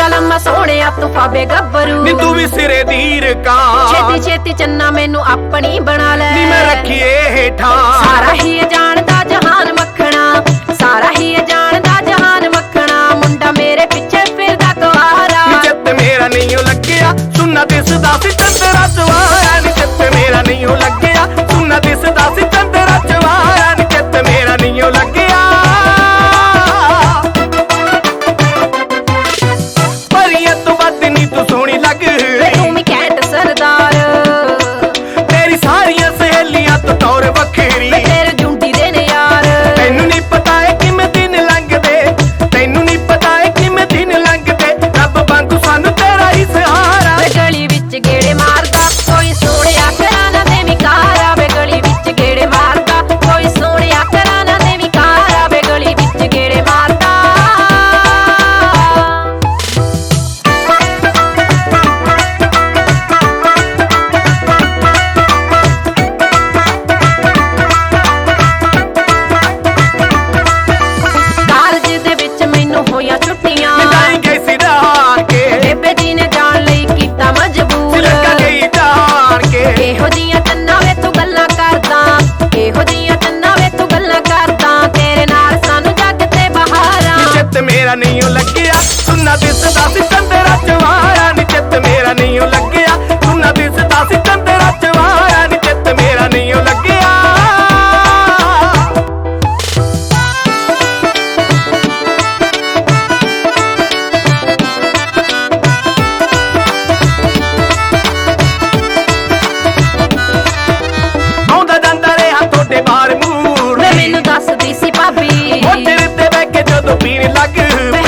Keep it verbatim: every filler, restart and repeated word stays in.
चल मैं सोहणिया तू फाबे गब्बरू नी तू भी सिरे दीर का छेती छेती चन्ना मैनू अपनी बना ले नी मैं रखिए हेठा सारा ही जानदा जहान मखना सारा ही जानदा जहान मखना मुंडा मेरे पिछे फिरदा कुआरा नी चित मेरा नहीं लग्या सुनना दिसदा सी चंदरा चवाया नी चित मेरा नहीं लग्या सुनना दिसदा सी चंदरा चवाया नी चित मेरा नहीं लग्या परियां तो वध नी तू सोहनी लग तू भी कैंट सरदार तेरी सारियां सहेलियां तो टौर वखरी तेरे जुंडी दे ने यार तैनू नहीं पता है किवें दिन लंघदे तैनू नहीं पता है किवें दिन लंघदे रब वांगू सानू तेरा ही सहारा वे गली विच गेड़े मारदा कोई सोहणिया करा ना देवी कारा वे गली विच गेड़े मारदा कोई सोहणिया करा ना देवी कारा वे गली विच गेड़े मारदा ਕਾਲਜ ਦੇ ਵਿੱਚ ਮੈਨੂੰ ਹੋਈਆਂ ਛੁੱਟੀਆਂ मिटाई गई सी डार के ਬੇਬੇ ਜੀ ਨੇ ਜਾਣ ਲਈ ਕੀਤਾ ਮਜਬੂਰ लगा गई डार के ਇਹੋ ਜੀਆਂ ਚੰਨਾ ਵੇ ਤੂੰ ਗੱਲਾਂ ਕਰਦਾ ਇਹੋ ਜੀਆਂ ਚੰਨਾ ਵੇ ਤੂੰ ਗੱਲਾਂ ਕਰਦਾ ਤੇਰੇ ਨਾਲ ਸਾਨੂੰ ਜੱਗ ਤੇ ਬਹਾਰਾਂ नी चित मेरा नहीं लग्या सुनना दिसदा सी चंदरा चवाया नी चित मेरा नहीं लग्या सुनना दिसदा सी चंदरा चवाया नी चित मेरा नहीं लग्या ਆਉਂਦਾ ਜਾਂਦਾ ਰਿਹਾ ਤੁਹਾਡੇ ਬਾਹਰ ਮੂਰ ਵੇ ਮੈਨੂੰ ਦੱਸਦੀ ਸੀ ਭਾਬੀ ਮੋਟਰ ਤੇ ਬਹਿ ਕੇ ਜਦੋਂ ਪੀਣ ਲੱਗ